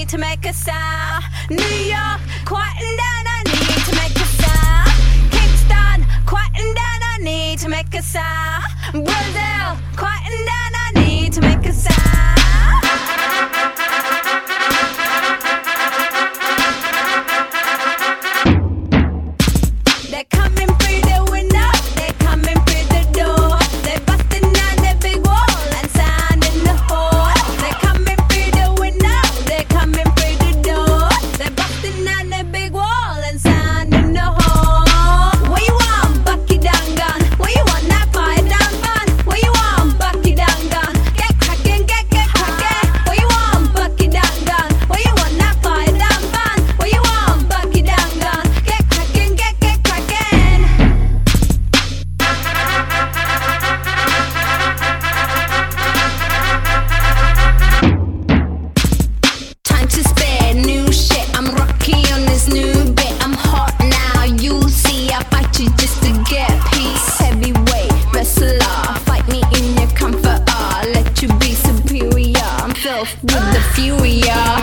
need to make a sound. New York, quieten down, I need to make a sound. Kingston, quieten down, I need to make a sound. Brazil, quieten down, I need to make a sound. They're coming through the window, they're coming through the door. They're busting down the big wall and sound in the hall. They're coming through the window, they're coming through the door. They're busting down the big wall and sound in the hall. What you want, Bucky Dangan? What you want, that fire down fun? What you want, Bucky Dangan? Get cracking, get cracking. What you want, Bucky Dangan? What you want, that fire down fun? What you want, Bucky Dangan? Get cracking, get cracking. Time to spare, new shit. I'm rocky on this new bit. I'm hot now, you see. I fight you just to get peace. Heavyweight wrestler, fight me in your comfort. Let you be superior. I'm filth with the fury.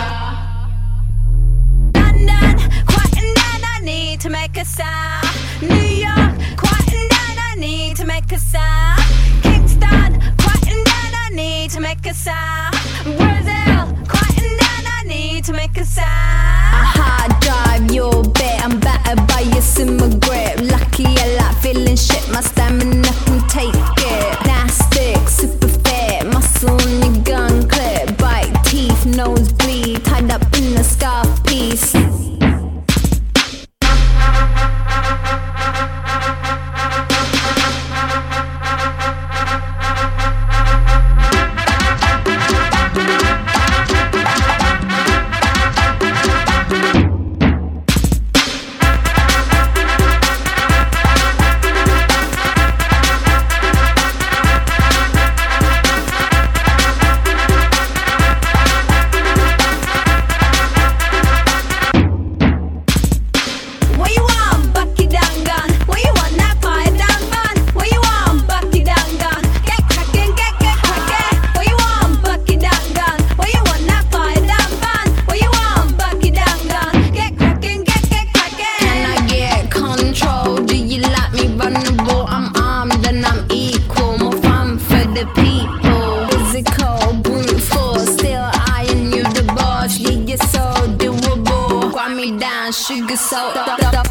London, quieten down, I need to make a sound. New York, quieten down, I need to make a sound. Kingston, quieten down, I need to make a sound. Brazil, quieten down, I need to make a sound. I hard drive your bit, I'm battered by your simmer grip. Lucky I like feeling shit, my stamina can take it. Plastic, super fit, muscle on your gun clip. Bite teeth, nose bleed, tied up in a scarf piece. What you want, Bucky Dangan? What you want, that fire down fun? What you want, Bucky Dangan? Get cracking, get cracking. What you want, Bucky Dangan? What you want, that fire down fun? What you want, Bucky Dangan? Get cracking, get cracking. Can I get control? Do you like me vulnerable? I'm armed and I'm equal. More fun for the people. Physical, brute force. Still I and you the boss. Yeah, you're so doable. Grind me down, sugar salt.